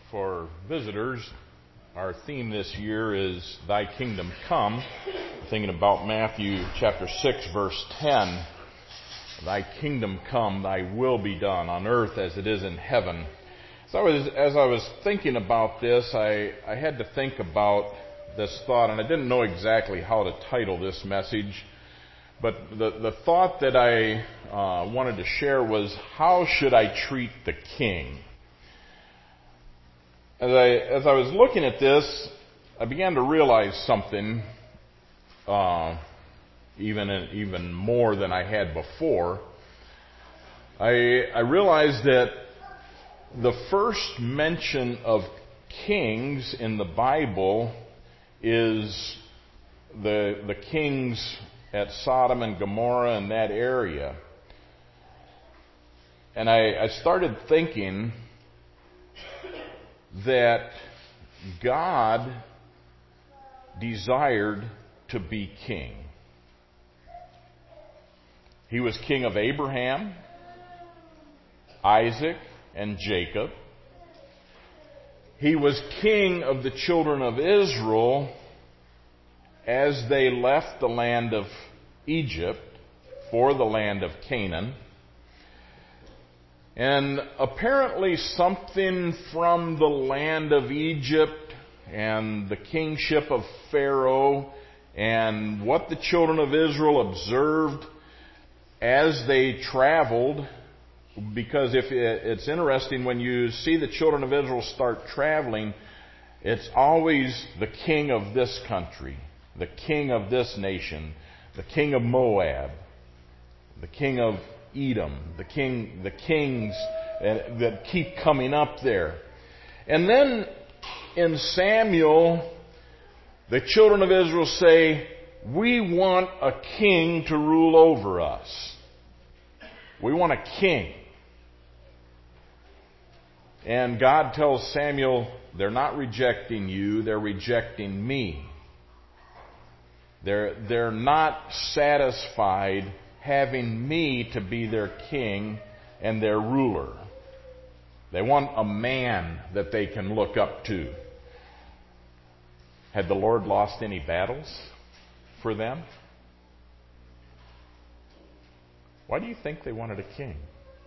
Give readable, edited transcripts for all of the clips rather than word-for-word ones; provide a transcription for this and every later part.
For visitors, our theme this year is Thy Kingdom Come. Thinking about Matthew chapter 6, verse 10. Thy kingdom come, thy will be done on earth as it is in heaven. So as I was thinking about this, I had to think about this thought, and I didn't know exactly how to title this message. But the thought that I wanted to share was, how should I treat the king? As I was looking at this, I began to realize something, even more than I had before. I realized that the first mention of kings in the Bible is the kings at Sodom and Gomorrah and that area. And I started thinking that God desired to be king. He was king of Abraham, Isaac, and Jacob. He was king of the children of Israel as they left the land of Egypt for the land of Canaan. And apparently something from the land of Egypt and the kingship of Pharaoh and what the children of Israel observed as they traveled, because it's interesting when you see the children of Israel start traveling, it's always the king of this country, the king of this nation, the king of Moab, the king of Edom, the kings that keep coming up there. And then in Samuel, the children of Israel say, we want a king to rule over us. We want a king. And God tells Samuel, they're not rejecting you, they're rejecting me. They're not satisfied having me to be their king and their ruler. They want a man that they can look up to. Had the Lord lost any battles for them? Why do you think they wanted a king?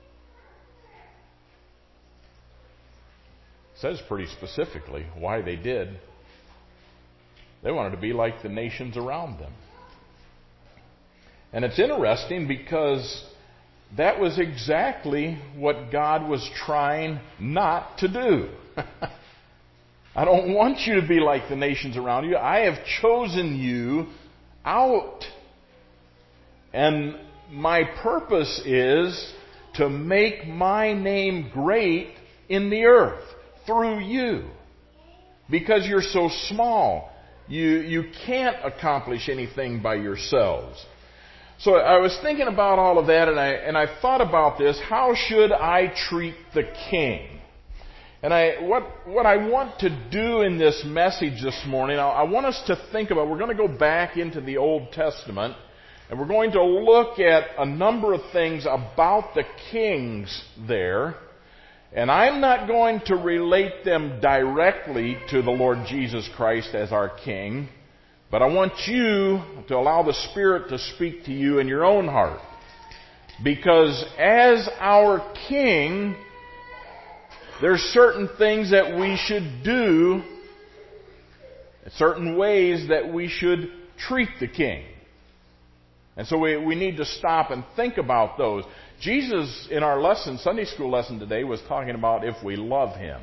It says pretty specifically why they did. They wanted to be like the nations around them. And it's interesting because that was exactly what God was trying not to do. I don't want you to be like the nations around you. I have chosen you out. And my purpose is to make my name great in the earth through you. Because you're so small. You can't accomplish anything by yourselves. So I was thinking about all of that, and I thought about this. How should I treat the king? And what I want to do in this message this morning, I want us to think about, we're going to go back into the Old Testament, and we're going to look at a number of things about the kings there. And I'm not going to relate them directly to the Lord Jesus Christ as our king, but I want you to allow the Spirit to speak to you in your own heart. Because as our king, there's certain things that we should do, certain ways that we should treat the king. And so we need to stop and think about those. Jesus, in our lesson, Sunday school lesson today, was talking about if we love Him.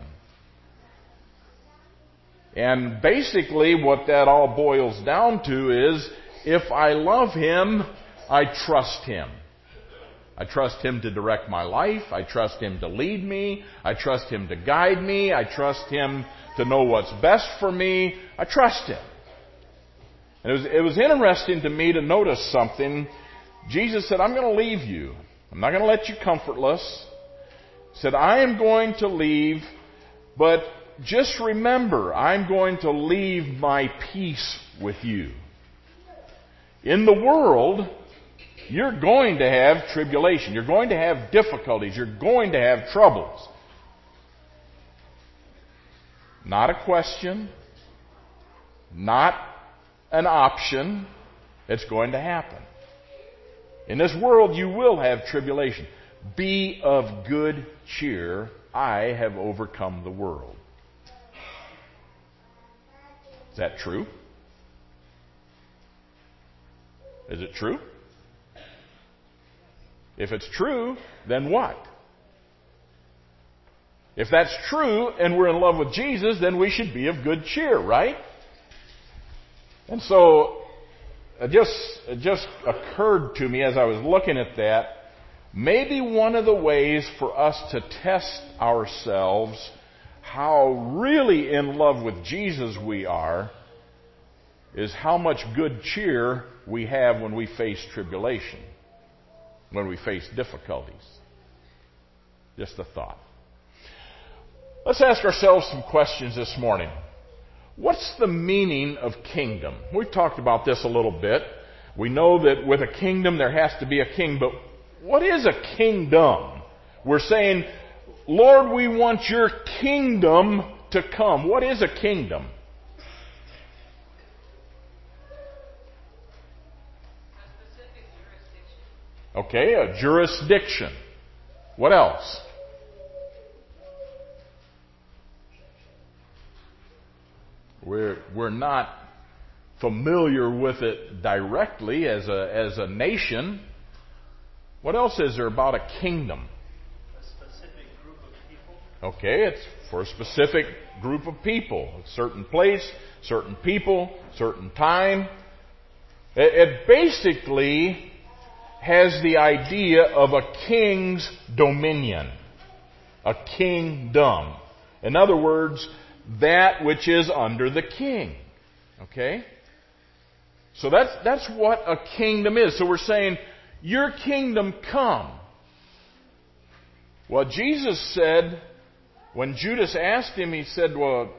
And basically what that all boils down to is, if I love Him, I trust Him. I trust Him to direct my life. I trust Him to lead me. I trust Him to guide me. I trust Him to know what's best for me. I trust Him. And it was interesting to me to notice something. Jesus said, I'm going to leave you. I'm not going to let you comfortless. He said, I am going to leave, but just remember, I'm going to leave my peace with you. In the world, you're going to have tribulation. You're going to have difficulties. You're going to have troubles. Not a question. Not an option. It's going to happen. In this world you will have tribulation. Be of good cheer. I have overcome the world. Is that true? Is it true? If it's true, then what? If that's true and we're in love with Jesus, then we should be of good cheer, right? And so it just occurred to me as I was looking at that, maybe one of the ways for us to test ourselves how really in love with Jesus we are is how much good cheer we have when we face tribulation, when we face difficulties. Just a thought. Let's ask ourselves some questions this morning. What's the meaning of kingdom? We've talked about this a little bit. We know that with a kingdom there has to be a king, but what is a kingdom? We're saying, Lord, we want your kingdom to come. What is a kingdom? Okay, a jurisdiction. What else? We're not familiar with it directly as a nation. What else is there about a kingdom? A specific group of people. Okay, it's for a specific group of people. A certain place, certain people, certain time. It basically has the idea of a king's dominion. A kingdom. In other words, that which is under the king. Okay? So that's what a kingdom is. So we're saying, your kingdom come. Well, Jesus said, when Judas asked him, he said, well,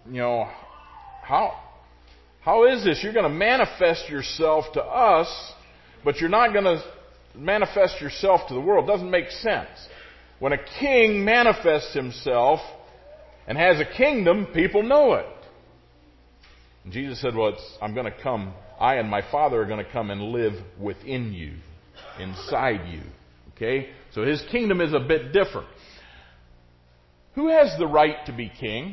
how is this? You're going to manifest yourself to us, but you're not going to manifest yourself to the world. It doesn't make sense. When a king manifests himself and has a kingdom, people know it. And Jesus said, well, I'm going to come. I and my Father are going to come and live within you, inside you. Okay? So his kingdom is a bit different. Who has the right to be king?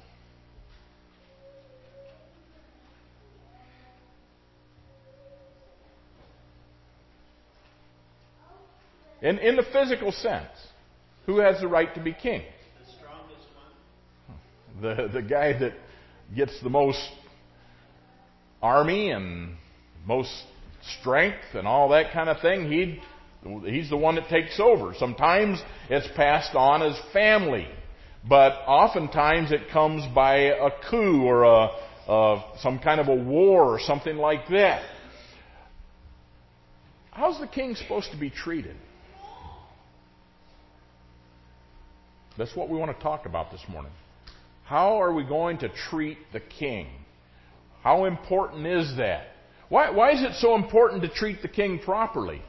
In the physical sense, who has the right to be king? The strongest one. The guy that gets the most army and most strength and all that kind of thing, he's the one that takes over. Sometimes it's passed on as family, but oftentimes it comes by a coup or some kind of a war or something like that. How's the king supposed to be treated? That's what we want to talk about this morning. How are we going to treat the king? How important is that? Why is it so important to treat the king properly?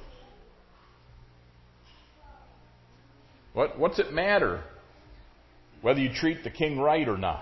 What's it matter whether you treat the king right or not?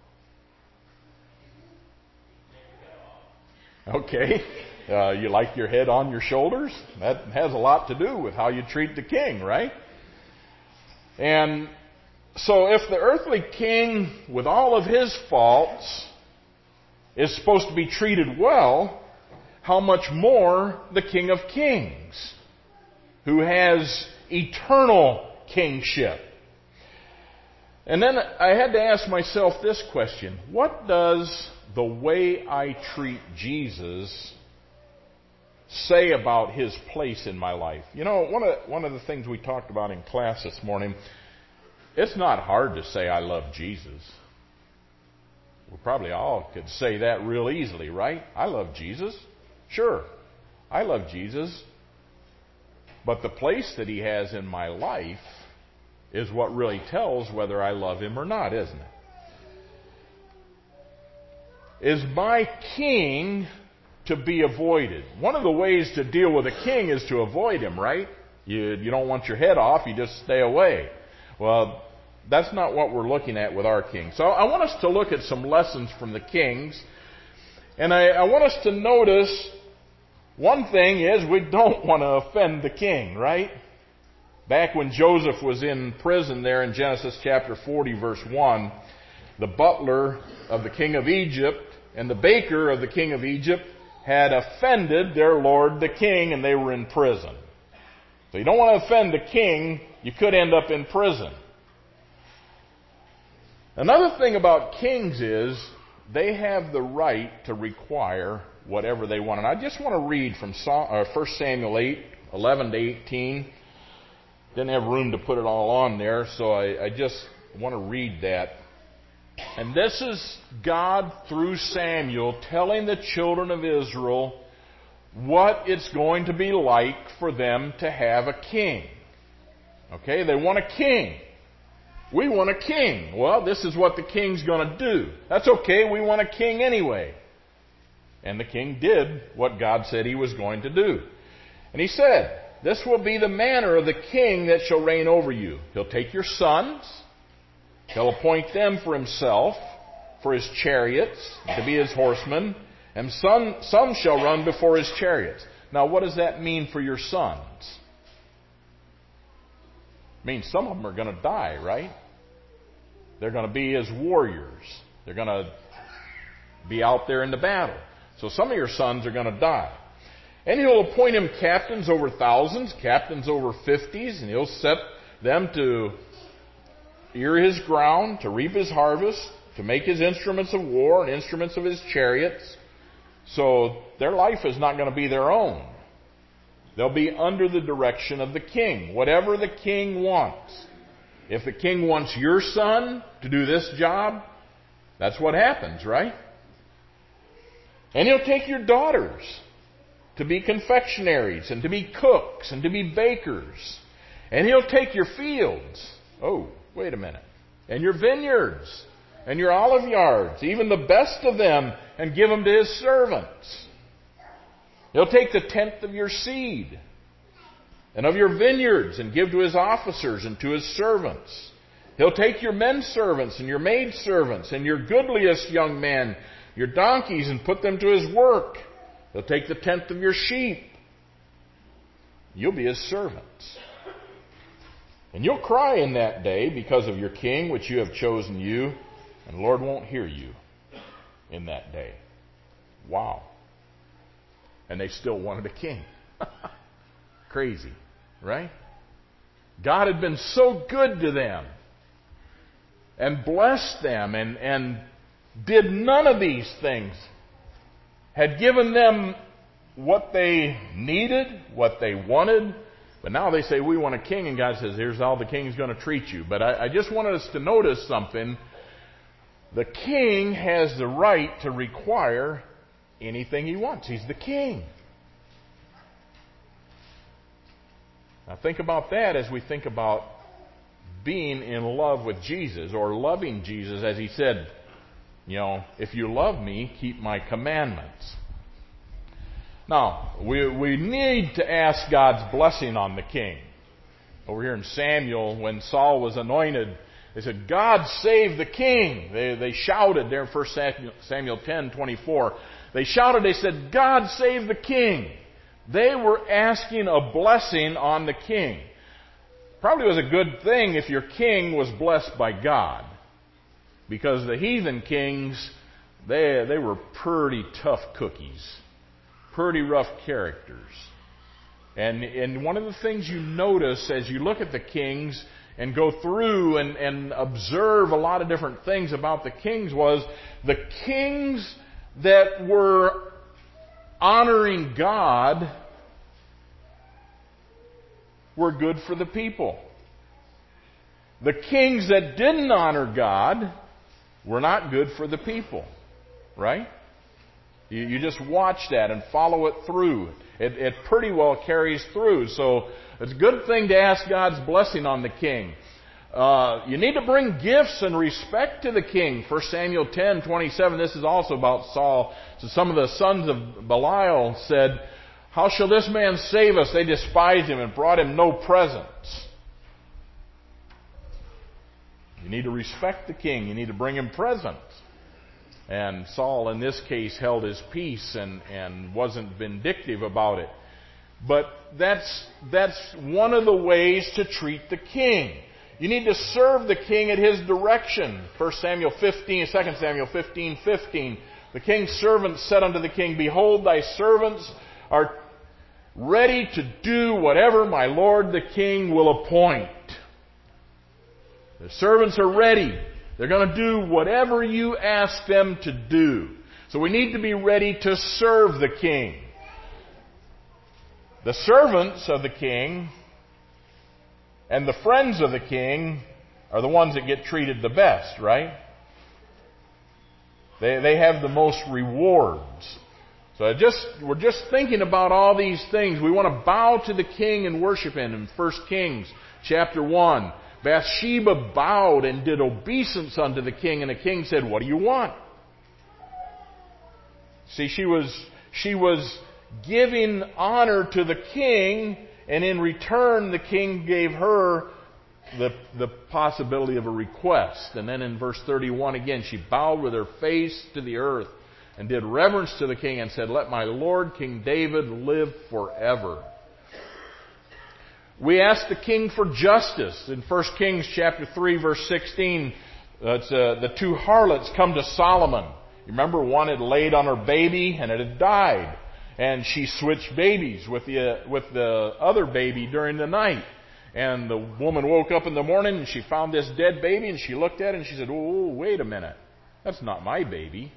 Okay. You like your head on your shoulders? That has a lot to do with how you treat the king, right? And so if the earthly king, with all of his faults, is supposed to be treated well, how much more the King of Kings, who has eternal kingship. And then I had to ask myself this question: what does the way I treat Jesus say about his place in my life? You know, one of the things we talked about in class this morning, it's not hard to say I love Jesus. We probably all could say that real easily, right? I love Jesus. Sure, I love Jesus. But the place that he has in my life is what really tells whether I love him or not, isn't it? Is my king to be avoided? One of the ways to deal with a king is to avoid him, right? You don't want your head off, you just stay away. Well, that's not what we're looking at with our king. So I want us to look at some lessons from the kings. And I want us to notice one thing is we don't want to offend the king, right? Back when Joseph was in prison there in Genesis chapter 40 verse 1, the butler of the king of Egypt and the baker of the king of Egypt had offended their lord the king, and they were in prison. So you don't want to offend the king, you could end up in prison. Another thing about kings is they have the right to require whatever they want. And I just want to read from 1 Samuel 8, 11 to 18. Didn't have room to put it all on there, so I just want to read that. And this is God through Samuel telling the children of Israel what it's going to be like for them to have a king. Okay, they want a king. We want a king. Well, this is what the king's going to do. That's okay, we want a king anyway. And the king did what God said he was going to do. And he said, this will be the manner of the king that shall reign over you. He'll take your sons, he'll appoint them for himself, for his chariots, to be his horsemen, and some shall run before his chariots. Now, what does that mean for your sons? It means some of them are going to die, right? They're going to be his warriors. They're going to be out there in the battle. So some of your sons are going to die. And he'll appoint him captains over thousands, captains over 50s, and he'll set them to ear his ground, to reap his harvest, to make his instruments of war and instruments of his chariots. So their life is not going to be their own. They'll be under the direction of the king, whatever the king wants. If the king wants your son to do this job, that's what happens, right? And he'll take your daughters to be confectionaries and to be cooks and to be bakers. And he'll take your fields. Oh, wait a minute. And your vineyards and your olive yards, even the best of them, and give them to his servants. He'll take the tenth of your seed and of your vineyards and give to his officers and to his servants. He'll take your men servants and your maid servants and your goodliest young men, your donkeys, and put them to his work. He'll take the tenth of your sheep. You'll be his servants. And you'll cry in that day because of your king, which you have chosen you, and the Lord won't hear you in that day. Wow. And they still wanted a king. Crazy, right? God had been so good to them and blessed them and did none of these things. Had given them what they needed, what they wanted. But now they say, we want a king. And God says, here's how the king's going to treat you. But I just wanted us to notice something. The king has the right to require anything he wants. He's the king. Now think about that as we think about being in love with Jesus, or loving Jesus, as he said, if you love me, keep my commandments. Now, we need to ask God's blessing on the king. Over here in Samuel, when Saul was anointed, they said, God save the king. They shouted there in 1 Samuel 10:24. They shouted, they said, God save the king. They were asking a blessing on the king. Probably was a good thing if your king was blessed by God. Because the heathen kings, they were pretty tough cookies. Pretty rough characters. And one of the things you notice as you look at the kings and go through and observe a lot of different things about the kings was the kings that were honoring God were good for the people. The kings that didn't honor God were not good for the people. Right? You just watch that and follow it through. It pretty well carries through. So it's a good thing to ask God's blessing on the king. You need to bring gifts and respect to the king. 1 Samuel 10:27. This is also about Saul. So some of the sons of Belial said, how shall this man save us? They despised him and brought him no presents. You need to respect the king. You need to bring him presents. And Saul, in this case, held his peace and wasn't vindictive about it. But that's one of the ways to treat the king. You need to serve the king at his direction. 2 Samuel 15:15. The king's servants said unto the king, Behold, thy servants are ready to do whatever my lord the king will appoint. The servants are ready. They're going to do whatever you ask them to do. So we need to be ready to serve the king. The servants of the king and the friends of the king are the ones that get treated the best, right? They have the most rewards. So we're just thinking about all these things. We want to bow to the king and worship him. In 1 Kings chapter 1, Bathsheba bowed and did obeisance unto the king, and the king said, What do you want? See, she was giving honor to the king, and in return the king gave her the possibility of a request. And then in verse 31 again, she bowed with her face to the earth and did reverence to the king and said, Let my lord King David live forever. We ask the king for justice. In 1 Kings chapter 3 verse 16, the two harlots come to Solomon. You remember, one had laid on her baby and it had died. And she switched babies with the other baby during the night. And the woman woke up in the morning and she found this dead baby and she looked at it and she said, Oh, wait a minute. That's not my baby.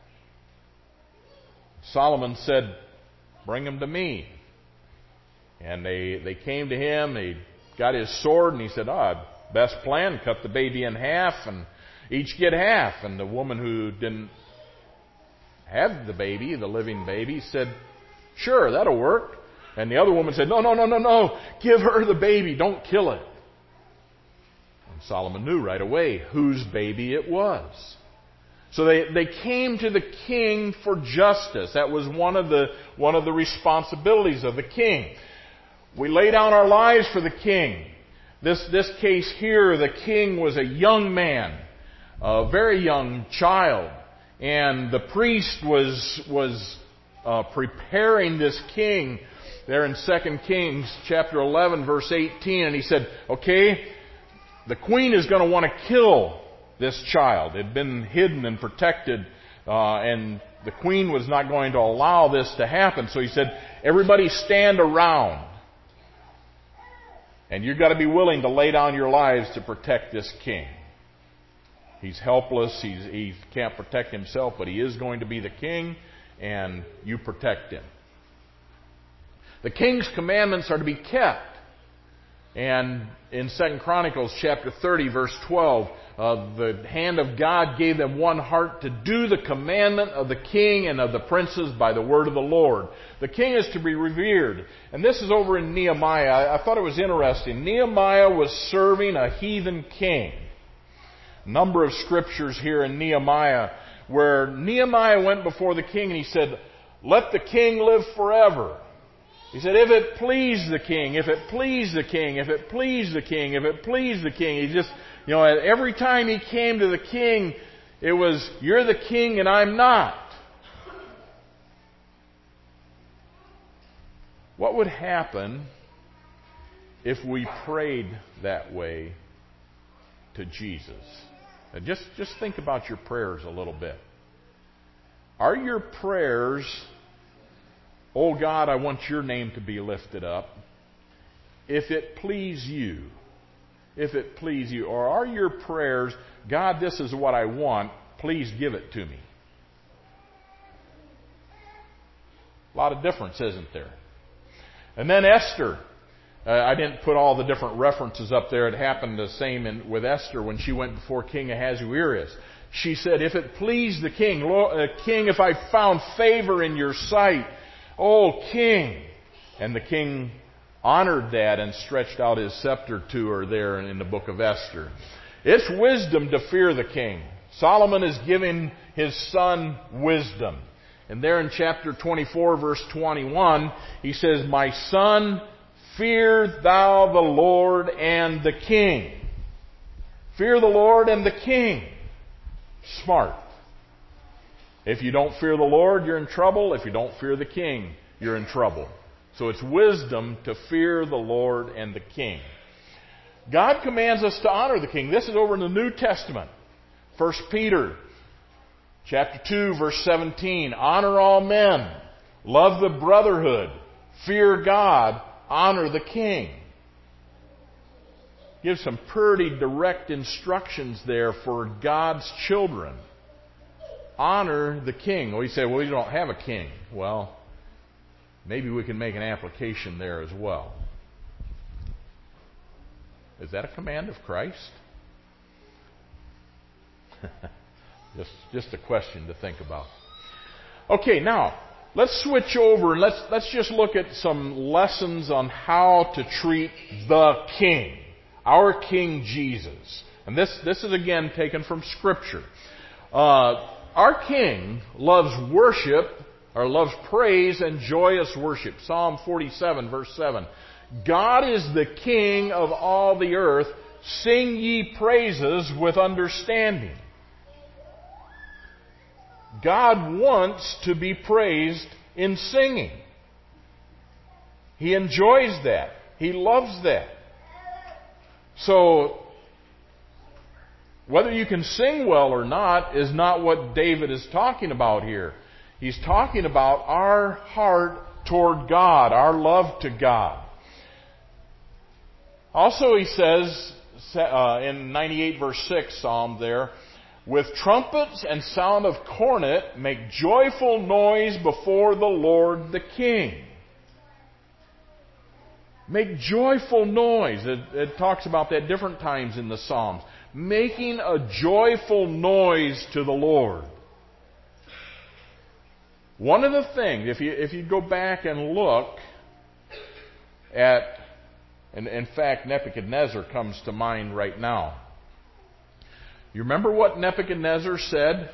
Solomon said, Bring him to me. And they came to him. They got his sword and he said, best plan, cut the baby in half and each get half. And the woman who didn't have the baby, the living baby, said, Sure, that'll work. And the other woman said, No. Give her the baby. Don't kill it. And Solomon knew right away whose baby it was. So they came to the king for justice. That was one of the responsibilities of the king. We lay down our lives for the king. This case here, the king was a young man, a very young child. And the priest was preparing this king there in 2 Kings chapter 11 verse 18. And he said, okay, the queen is going to want to kill this child. It had been hidden and protected, and the queen was not going to allow this to happen. So he said, everybody stand around. And you've got to be willing to lay down your lives to protect this king. He's helpless. He can't protect himself, but he is going to be the king, and you protect him. The king's commandments are to be kept. And in 2 Chronicles chapter 30 verse 12, the hand of God gave them one heart to do the commandment of the king and of the princes by the word of the Lord. The king is to be revered. And this is over in Nehemiah. I thought it was interesting. Nehemiah was serving a heathen king. A number of scriptures here in Nehemiah where Nehemiah went before the king and he said, let the king live forever. He said, if it please the king, if it please the king, if it please the king, if it please the king. He just, every time he came to the king, it was, you're the king and I'm not. What would happen if we prayed that way to Jesus? And just think about your prayers a little bit. Are your prayers, oh God, I want your name to be lifted up, if it please you? If it please you. Or are your prayers, God, this is what I want, please give it to me? A lot of difference, isn't there? And then Esther. I didn't put all the different references up there. It happened the same with Esther when she went before King Ahasuerus. She said, if it please the king, King, if I found favor in your sight, oh, king. And the king honored that and stretched out his scepter to her there in the book of Esther. It's wisdom to fear the king. Solomon is giving his son wisdom. And there in chapter 24, verse 21, he says, my son, fear thou the Lord and the king. Fear the Lord and the king. Smart. If you don't fear the Lord, you're in trouble. If you don't fear the king, you're in trouble. So it's wisdom to fear the Lord and the king. God commands us to honor the king. This is over in the New Testament. 1 Peter chapter 2, verse 17. Honor all men. Love the brotherhood. Fear God. Honor the king. Gives some pretty direct instructions there for God's children. Honor the king. Well, you say, well, you don't have a king. Well, maybe we can make an application there as well. Is that a command of Christ? just a question to think about. Okay, now, let's switch over and let's just look at some lessons on how to treat the king. Our King Jesus. And this is again taken from Scripture. Our King loves worship, or loves praise and joyous worship. Psalm 47, verse 7. God is the King of all the earth. Sing ye praises with understanding. God wants to be praised in singing. He enjoys that. He loves that. So, whether you can sing well or not is not what David is talking about here. He's talking about our heart toward God, our love to God. Also, he says in 98 verse 6 Psalm there, with trumpets and sound of cornet, make joyful noise before the Lord the King. Make joyful noise. It talks about that different times in the Psalms. Making a joyful noise to the Lord. One of the things, if you go back and look at, and in fact Nebuchadnezzar comes to mind right now. You remember what Nebuchadnezzar said?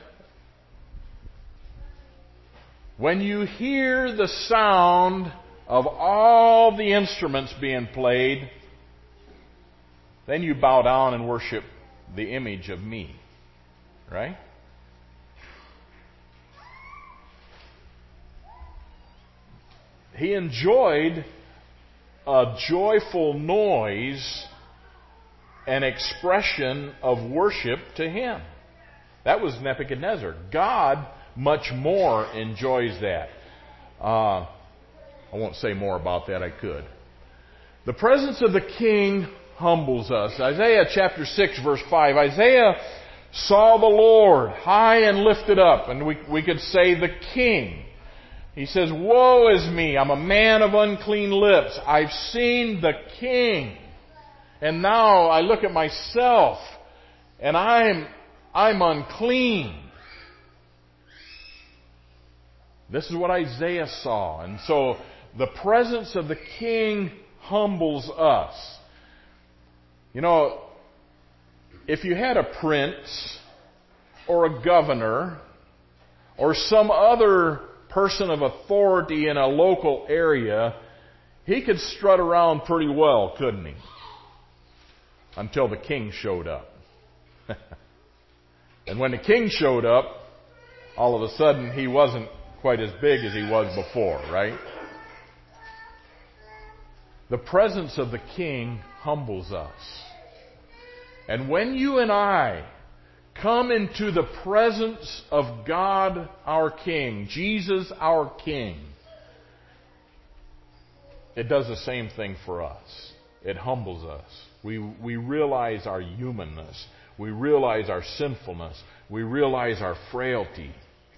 When you hear the sound of all the instruments being played, then you bow down and worship the image of me. Right? He enjoyed a joyful noise and expression of worship to him. That was Nebuchadnezzar. God much more enjoys that. I won't say more about that, I could. The presence of the king humbles us. Isaiah chapter 6 verse 5. Isaiah saw the Lord high and lifted up, and we could say the king. He says, woe is me, I'm a man of unclean lips. I've seen the king. And now I look at myself and I'm unclean. This is what Isaiah saw. And so the presence of the king humbles us. You know, if you had a prince or a governor or some other person of authority in a local area, he could strut around pretty well, couldn't he? Until the king showed up. And when the king showed up, all of a sudden he wasn't quite as big as he was before, right? The presence of the king humbles us. And when you and I come into the presence of God our King, Jesus our King, it does the same thing for us. It humbles us. We realize our humanness. We realize our sinfulness. We realize our frailty.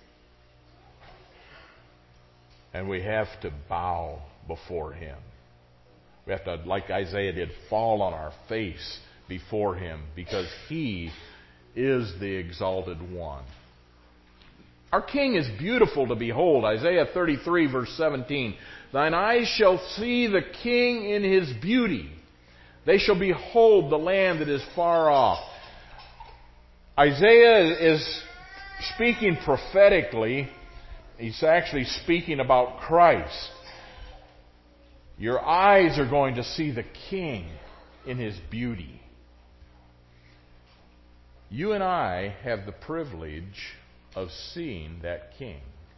And we have to bow before Him. We have to, like Isaiah did, fall on our face before Him, because He is the exalted one. Our King is beautiful to behold. Isaiah 33 verse 17. Thine eyes shall see the King in His beauty. They shall behold the land that is far off. Isaiah is speaking prophetically. He's actually speaking about Christ. Your eyes are going to see the King in His beauty. You and I have the privilege of seeing that King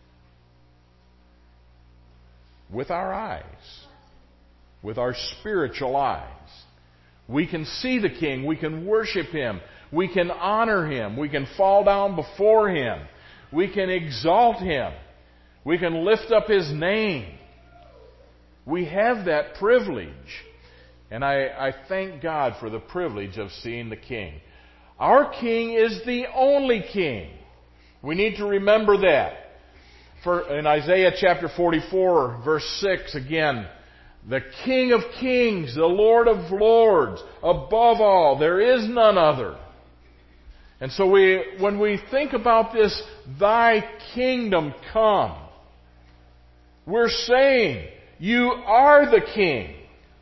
with our eyes, with our spiritual eyes. We can see the King. We can worship Him. We can honor Him. We can fall down before Him. We can exalt Him. We can lift up His name. We have that privilege. And I thank God for the privilege of seeing the King. Our King is the only King. We need to remember that. In Isaiah chapter 44, verse 6, again, the King of Kings, the Lord of Lords, above all, there is none other. And so when we think about this, Thy kingdom come, we're saying, You are the King.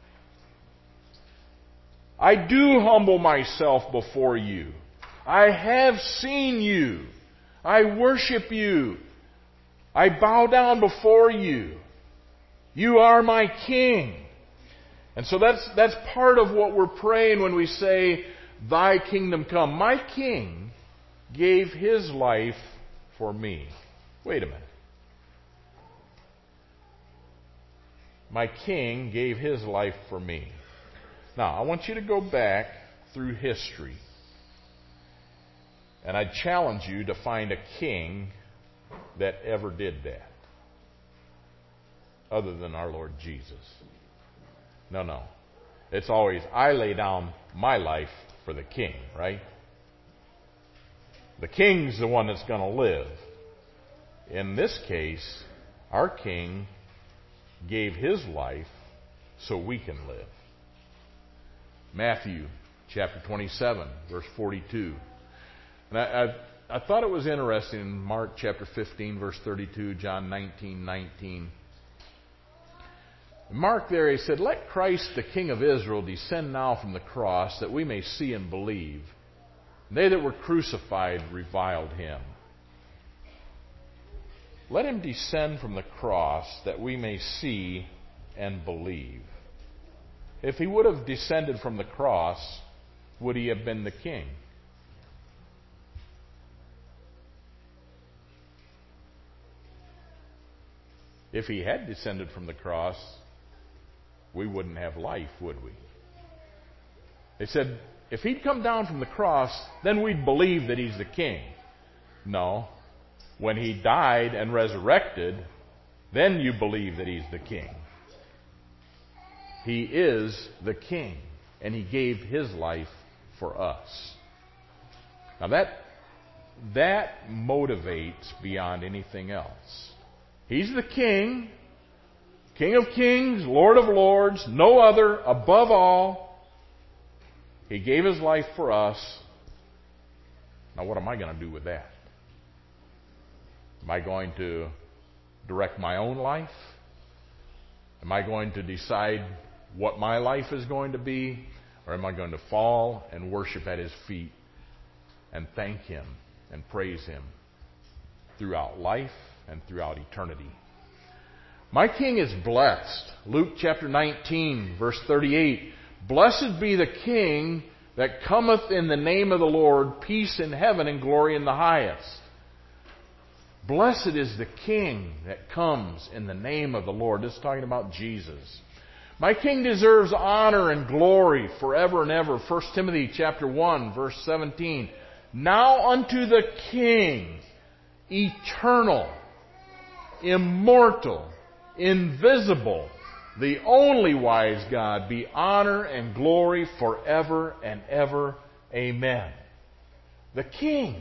I do humble myself before You. I have seen You. I worship You. I bow down before You. You are my King. And so that's part of what we're praying when we say, Thy kingdom come. My King gave His life for me. Wait a minute. My King gave His life for me. Now, I want you to go back through history. And I challenge you to find a king that ever did that, other than our Lord Jesus. No. It's always, I lay down my life for the King, right? The King's the one that's going to live. In this case, our King gave His life so we can live. Matthew chapter 27, verse 42. And I thought it was interesting in Mark chapter 15, verse 32, John 19:19. Mark there, he said, Let Christ the King of Israel descend now from the cross, that we may see and believe. They that were crucified reviled Him. Let Him descend from the cross, that we may see and believe. If He would have descended from the cross, would He have been the King? If He had descended from the cross, we wouldn't have life, would we? They said, if He'd come down from the cross, then we'd believe that He's the King. No. When He died and resurrected, then you believe that He's the King. He is the King, and He gave His life for us. Now that motivates beyond anything else. He's the King, King of Kings, Lord of Lords, no other, above all. He gave His life for us. Now what am I going to do with that? Am I going to direct my own life? Am I going to decide what my life is going to be? Or am I going to fall and worship at His feet and thank Him and praise Him throughout life and throughout eternity? My King is blessed. Luke chapter 19, verse 38. Blessed be the King that cometh in the name of the Lord, peace in heaven and glory in the highest. Blessed is the King that comes in the name of the Lord. This is talking about Jesus. My King deserves honor and glory forever and ever. 1 Timothy chapter 1, verse 17. Now unto the King, eternal, immortal, invisible, the only wise God, be honor and glory forever and ever. Amen. The King.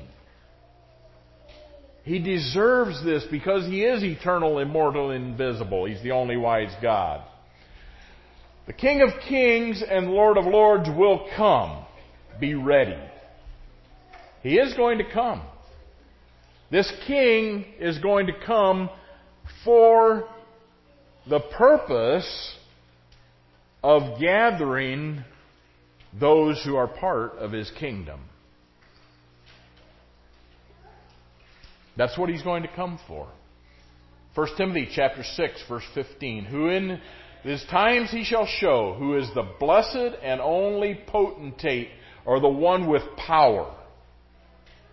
He deserves this because He is eternal, immortal, invisible. He's the only wise God. The King of Kings and Lord of Lords will come. Be ready. He is going to come. This King is going to come for the purpose of gathering those who are part of His kingdom. That's what He's going to come for. 1 Timothy chapter 6, verse 15. Who in His times He shall show who is the blessed and only potentate, or the one with power.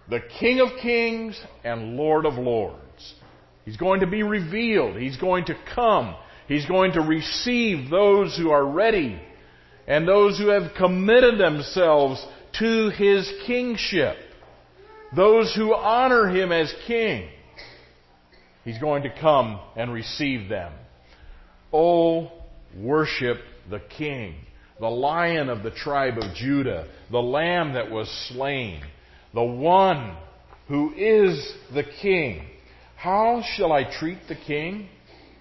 the King of Kings and Lord of Lords. He's going to be revealed. He's going to come. He's going to receive those who are ready and those who have committed themselves to His kingship. Those who honor Him as King. He's going to come and receive them. Oh, worship the King, the Lion of the tribe of Judah, the Lamb that was slain, the one who is the King. How shall I treat the King?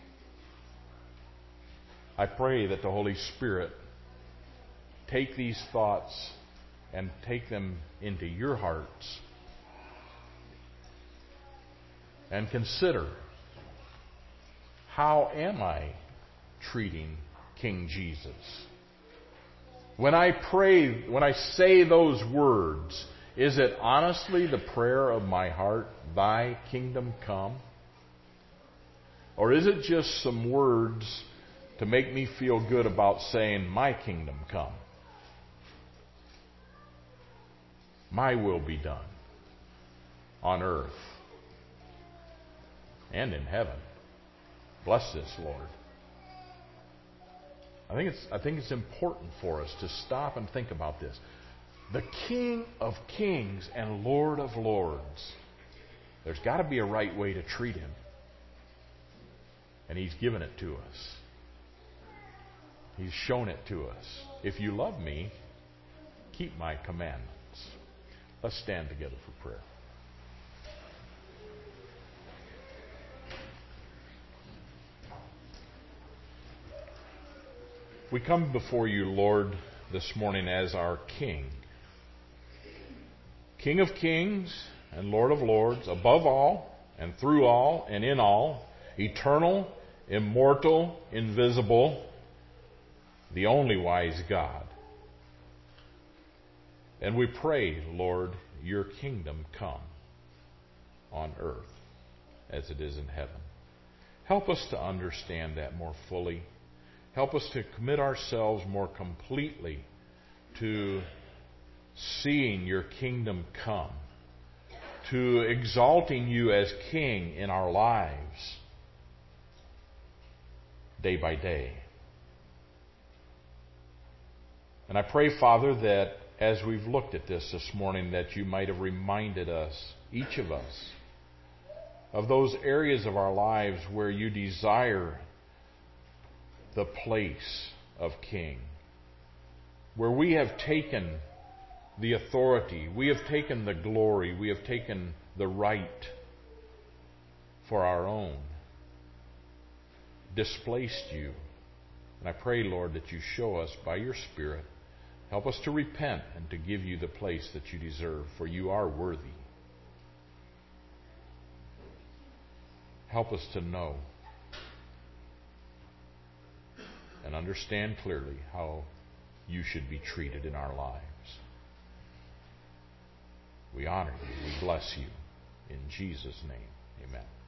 I pray that the Holy Spirit take these thoughts and take them into your hearts and consider, how am I treating King Jesus? When I pray, when I say those words, is it honestly the prayer of my heart, Thy kingdom come? Or is it just some words to make me feel good about saying, My kingdom come? My will be done on earth and in heaven. Bless this, Lord. I think it's important for us to stop and think about this. The King of Kings and Lord of Lords. There's got to be a right way to treat Him. And He's given it to us. He's shown it to us. If you love me, keep my commandments. Let's stand together for prayer. We come before you, Lord, this morning as our King. King of Kings and Lord of Lords, above all and through all and in all, eternal, immortal, invisible, the only wise God. And we pray, Lord, your kingdom come on earth as it is in heaven. Help us to understand that more fully. Help us to commit ourselves more completely to seeing your kingdom come, to exalting you as King in our lives day by day. And I pray, Father, that as we've looked at this morning, that you might have reminded us, each of us, of those areas of our lives where you desire the place of King, where we have taken the authority, we have taken the glory, we have taken the right for our own, displaced you. And I pray, Lord, that you show us by your Spirit, help us to repent and to give you the place that you deserve, for you are worthy. Help us to know and understand clearly how you should be treated in our lives. We honor you. We bless you. In Jesus' name, amen.